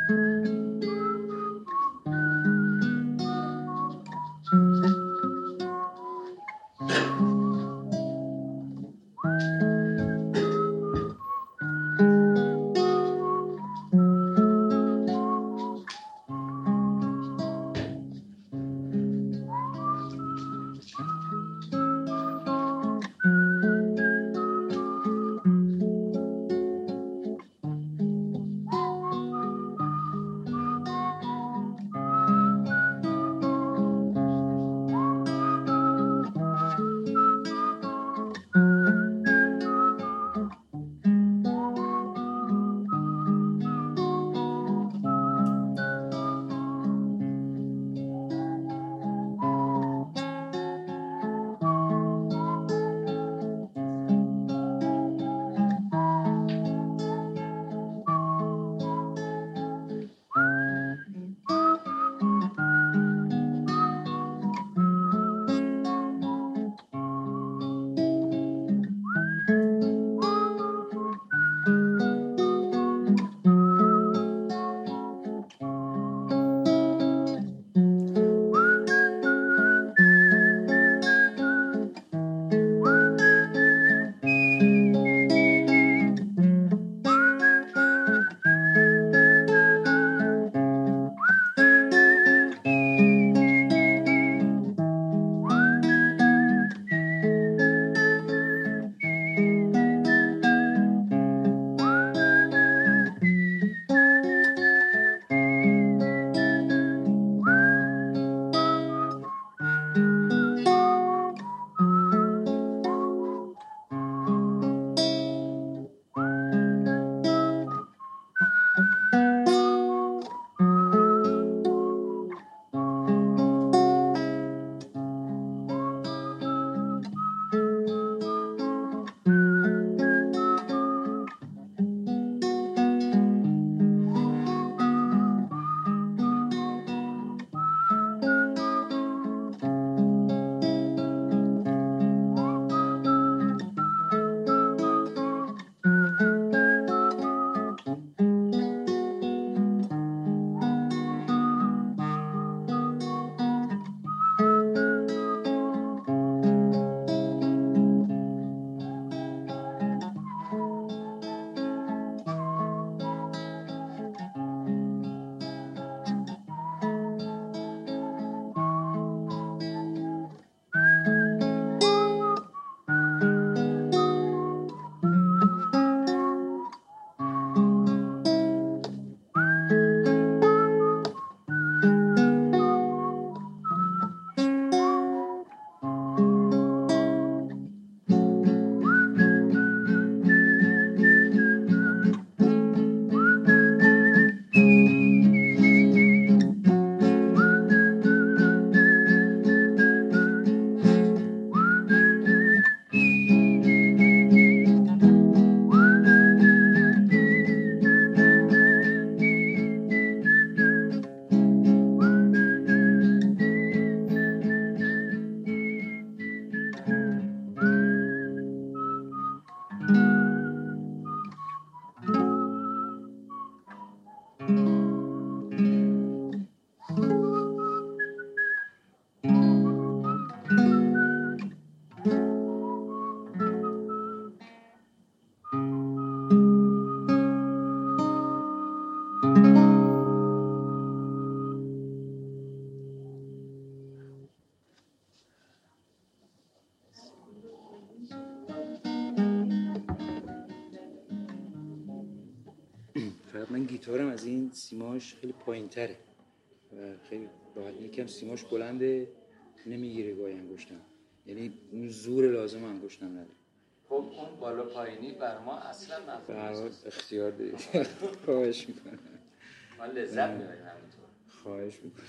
فقط من گیتارم از این سیماش خیلی پایین تره و خیلی راحت یکم سیماش بلنده، نمیگیره گاهی انگشتم، یعنی اون زور لازم انگشتم نداره. خب اون بالا پایینی بر ما اصلا نفهمید. اختیار دارید. خواهش میکنم. من لذت میبریم همینطور. خواهش میکنم.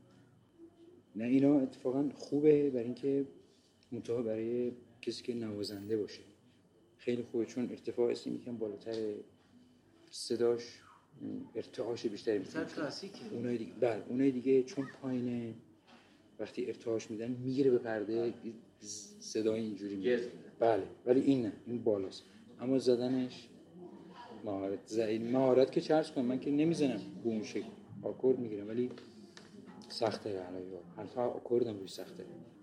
نه اینا اتفاقا خوبه برای اینکه منتها برای کسی که نوازنده باشه خیلی خوبه، چون ارتفاع اسمی یکم بالاتر، صداش ارتعاش بیشتری میشه. کلاسیکه. اونای دیگه اونای دیگه چون پایینه وقتی ارتعاش میدن میگیره به پرده، صدای اینجوری میاد. بله، ولی این نه، این بالاست. اما زدنش مهارت که چرس کنم من که نمیزنم به اون شکل آکورد میگیرم ولی سخته حالا حتی آکوردم روش سخته.